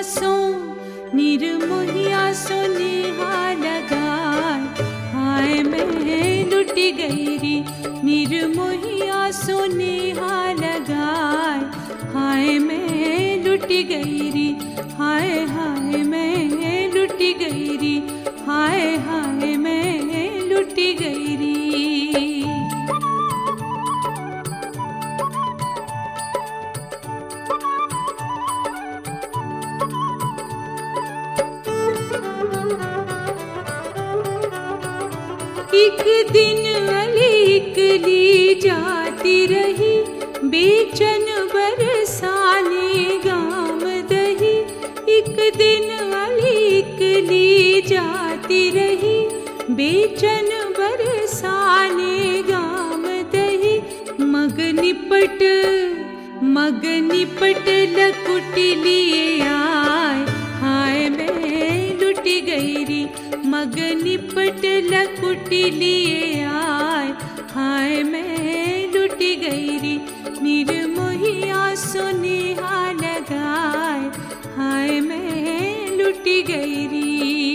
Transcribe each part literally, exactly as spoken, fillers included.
सो निर्मोहिया सो नेहा लगाए, हाय मैं लुट गई री निर्मोहिया सो नेहा लगाए, हाय मैं लुट गई री, हाय हाय मैं लुट गई री, हाय हाय मैं लुट गई री। एक दिन अलीकली जाती रही, बेचन बरसाने गाम दही। एक दिन अलीकली जाती रही, बेचन बरसाने गाम दही। मग निपट मग निपट लकुट लिए आए, हाय मैं लुट गई री मग निपट लकुट लिए आए, हाय मैं लुट गई री निर्मोहिया सो नेहा लगाए, हाय मैं लुट गई री।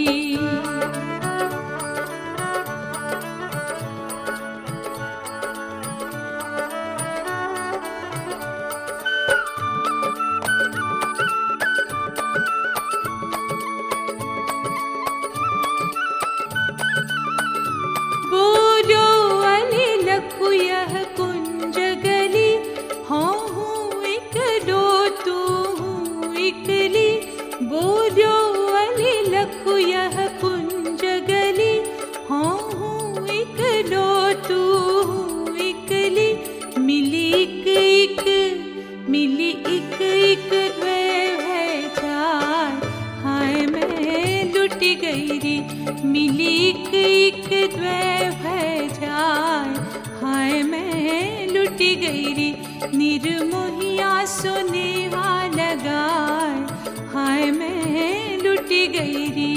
यह कुंज गली, हाँ हूँ इकलो तू हूँ इकली। बोलो अली लखु यह कुंज गली, हाँ हूँ इकलो तू हूँ इकली। मिली एक एक मिली एक एक है चार, हाय मैं लुट गई री मिली एक एक है चार, हाय मैं लुट गई री निर्मोहिया सो नेहा लगाए, हाय मैं लुट गई री।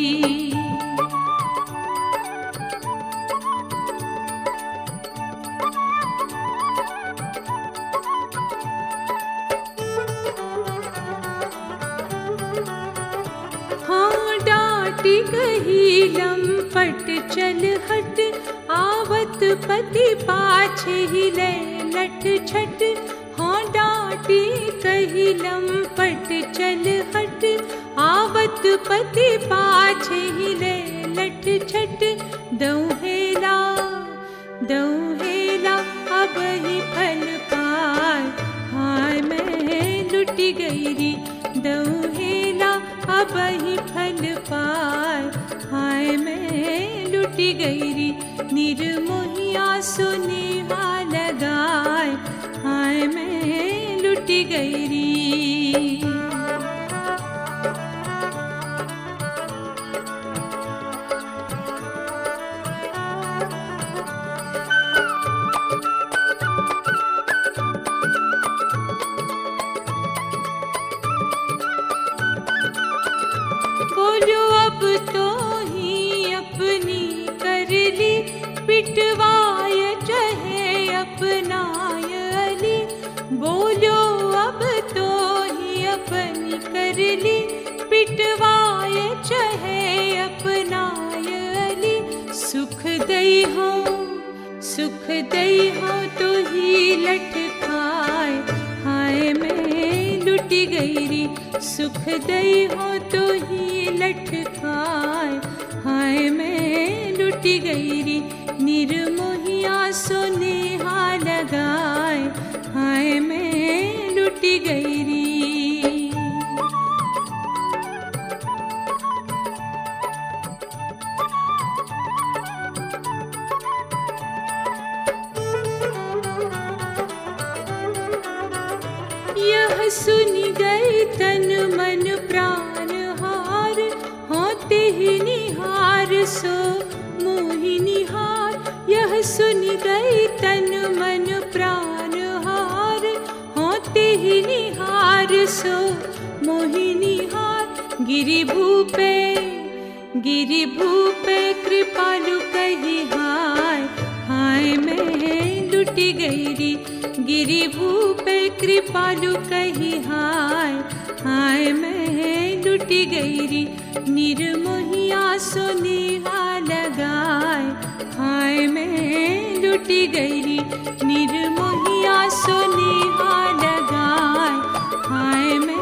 हाँ डांटी कही लंपट चल हट, आवत पति पाछे हिले लट छट। हाँ डांटी कही लंपट चल हट, आवत पति पाछे हिले लट छट। दौहेला दौहेला अब ही फल पाए, हाय मैं लुट गई री दौहेला अब ही फल पाए, हाय मैं लुट गई री निर्मोहिया सो नेहा लगाए, हाय मैं लुट गई री। बोलो अब तो ही अपनी कर ली, पिटवाय चाहे अपनाय अली। बोलो अब तो ही अपनी कर ली, पिटवाय चाहे अपनाय अली। सुख दई हो सुख दई हो तो ही लठ खाए, हाय मैं लुट गई री सुख दई हो तो ही लठ खाए, हाय मैं लुट गई री निर्मोहिया सो नेहा लगाए, हाय मैं लुट गई री। यह सुन गई तन मन प्राण हार, होते ही निहार सो मोहि निहार। यह सुन गई तन मन प्राण हार, होते ही निहार सो मोहि निहार। गिरि भूपे गिरि भूपे कृपालु कही हाय, हाय मैं लुट गई री गिरि भूपे कृपालु कही हाय, हाय मैं लुटी गई निर्मोहिया सुनेहा लगाए। हाय मैं लुटी गई निर्मोहिया सुनेहा लगाए। हाय मैं